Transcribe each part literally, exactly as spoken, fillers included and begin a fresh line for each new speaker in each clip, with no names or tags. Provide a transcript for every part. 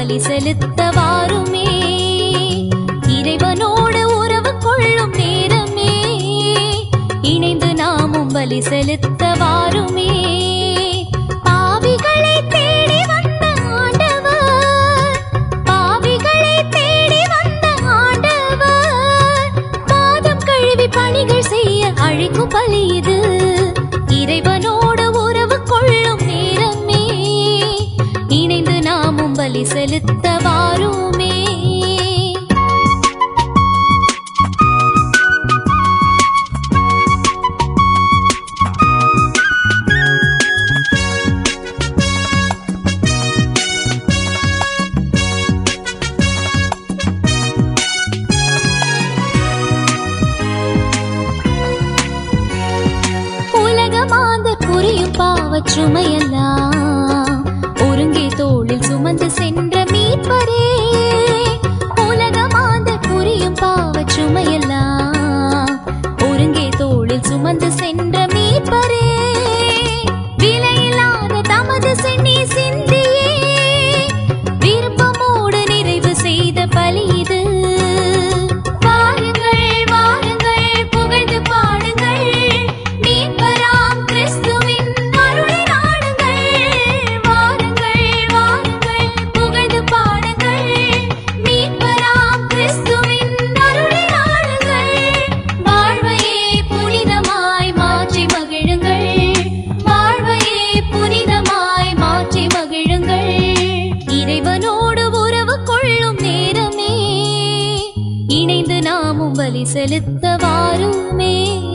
பலி செலுத்த வாருமே. இறைவனோடு உறவு கொள்ளும் நேரமே, இணைந்து நாமும் பலி செலுத்த வாருமே. பாவிகளை தேடி வந்த ஆண்டவர், பாவிகளை தேடி வந்த ஆண்டவர், பாதம் கழுவி பணிகள் செய்ய அழைக்கும் பலி இது. இறைவனோடு உறவு கொள்ளும் நேரமே, இணைந்து நாமும் பலி செலுத்த வாருமே. சுமையெல்லாம் ஒருங்கே தோளில் சுமந்து சென்ற மீட்பரே, உலகமாந்த புரியும் பாவ சுமையெல்லாம் ஒருங்கே தோளில் சுமந்து சென்ற மீட்பரே, விலையில்லாத தமது சென்னி சிந்தியே விருப்பமோடு நிறைவு செய்த பலி இது. பலி செலுத்த வாருமே.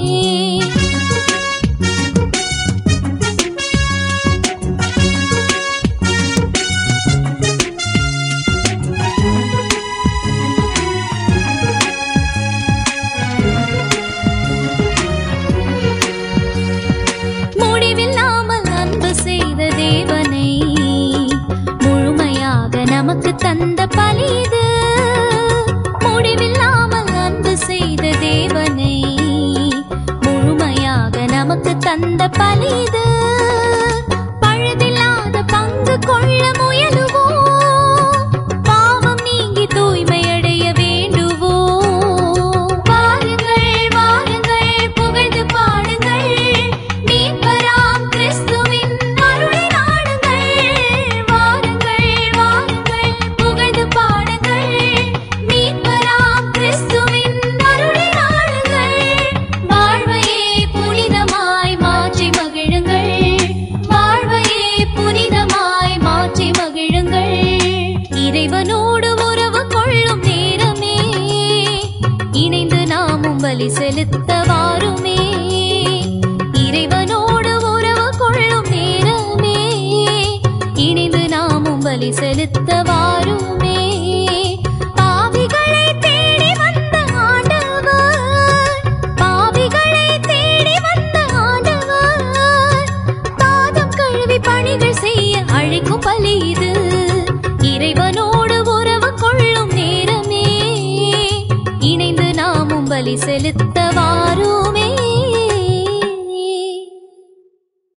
முடிவில்லாமல் அன்பு செய்த தேவனை முழுமையாக நமக்கு தந்த பலி இது. முடிவில்லாமல் அன்பு செய்த தேவனை முழுமையாக நமக்கு தந்த பலி இது. பழுதில்லாத பங்கு கொள்ள முயலுவோம், பாவம் நீங்கி தூய்மையடைய வேண்டுவோம். வாருங்கள் வாருங்கள் புகழ்ந்து பாடுங்கள், மீட்பராம் கிறிஸ்துவின் அருளை நாடுங்கள். வாருங்கள் வாருங்கள் புகழ்ந்து பாடுங்கள், மீட்பராம் கிறிஸ்துவின் அருளை நாடுங்கள். வாழ்வையே புனிதமாய் மாற்றி மகிழுங்கள், வாழ்வையே புனிதமாய் மாற்றி மகிழுங்கள். இறைவனோடு உறவு கொள்ளும் நேரமே, இணைந்து நாமும் பலி செலுத்த வாருமே. இறைவனோடு உறவு கொள்ளும் நேரமே, இணைந்து நாமும் பலி செலுத்த வாருமே. பாவிகளை தேடி வந்த ஆண்டவர், பாவிகளை தேடி வந்த ஆண்டவர், பாதம் கழுவி பணிகள் செய்ய அழைக்கும் பலி இது. இறைவனோடு உறவு கொள்ளும் நேரமே, இணைந்து நாமும் பலி செலுத்த வாருமே.